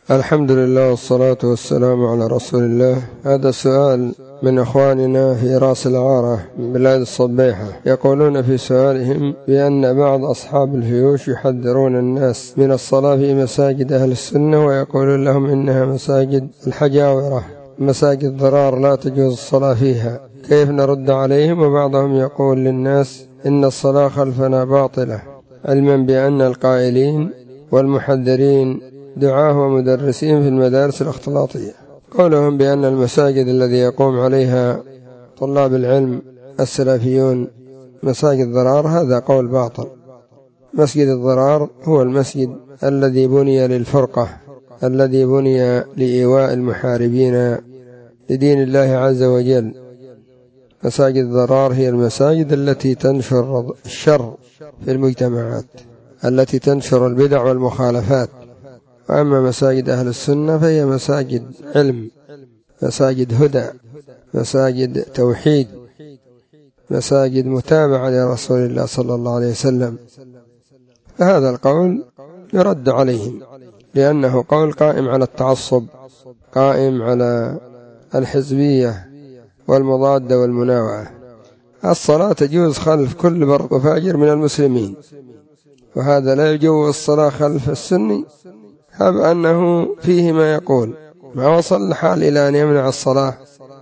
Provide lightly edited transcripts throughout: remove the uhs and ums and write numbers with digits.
الحمد لله والصلاة والسلام على رسول الله. هذا السؤال من أخواننا في راس العارة من بلاد الصبيحة، يقولون في سؤالهم بأن بعض أصحاب الفيوش يحذرون الناس من الصلاة في مساجد أهل السنة، ويقولون لهم إنها مساجد الحجاورة، مساجد ضرار لا تجوز الصلاة فيها، كيف نرد عليهم؟ وبعضهم يقول للناس إن الصلاة خلفنا باطلة، علما بأن القائلين والمحذرين دعاة ومدرسين في المدارس الاختلاطية. قولهم بأن المساجد الذي يقوم عليها طلاب العلم السلفيون مساجد ضرار، هذا قول باطل. مسجد الضرار هو المسجد الذي بني للفرقة، الذي بني لإيواء المحاربين لدين الله عز وجل. مساجد الضرار هي المساجد التي تنشر الشر في المجتمعات، التي تنشر البدع والمخالفات. وأما مساجد أهل السنة فهي مساجد علم، مساجد هدى، مساجد توحيد، مساجد متابعة لرسول الله صلى الله عليه وسلم. فهذا القول يرد عليهم، لأنه قول قائم على التعصب، قائم على الحزبية والمضادة والمناوعة. الصلاة تجوز خلف كل بر وفاجر من المسلمين، وهذا لا يجوز الصلاة خلف السني، هب أنه فيه ما يقول ما وصل الحال إلى أن يمنع الصلاة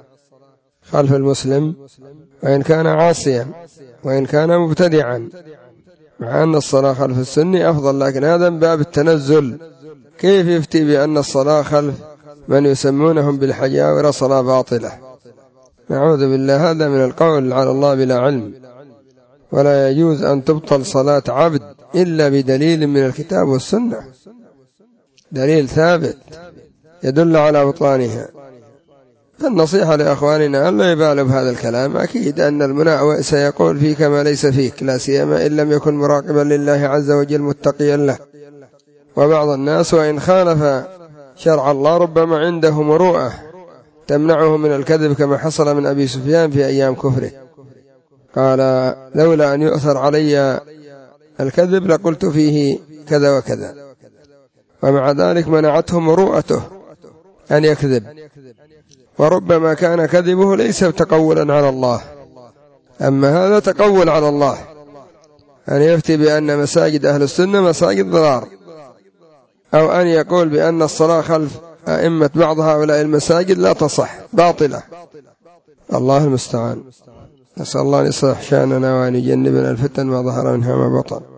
خلف المسلم، وإن كان عاصيا وإن كان مبتدعا، مع أن الصلاة خلف السني أفضل، لكن هذا من باب التنزل. كيف يفتي بأن الصلاة خلف من يسمونهم بالحجاورة صلاة باطلة؟ نعوذ بالله، هذا من القول على الله بلا علم. ولا يجوز أن تبطل صلاة عبد إلا بدليل من الكتاب والسنة، دليل ثابت يدل على بطلانها. فالنصيحة لأخواننا أن لا يبالوا بهذا الكلام. أكيد أن المناوئ سيقول فيك ما ليس فيك، لا سيما إن لم يكن مراقبا لله عز وجل متقيا له. وبعض الناس وإن خالف شرع الله ربما عنده مروءة تمنعه من الكذب، كما حصل من أبي سفيان في أيام كفره، قال لولا أن يؤثر علي الكذب لقلت فيه كذا وكذا، ومع ذلك منعته مروءته أن يكذب. وربما كان كذبه ليس تقولا على الله، أما هذا تقول على الله، أن يفتي بأن مساجد أهل السنة مساجد ضرار، أو أن يقول بأن الصلاة خلف أئمة بعض هؤلاء المساجد لا تصح، باطلة. الله المستعان. نسأل الله أن يصلح شأننا وأن يجنبنا الفتن ما ظهر منها ما بطن.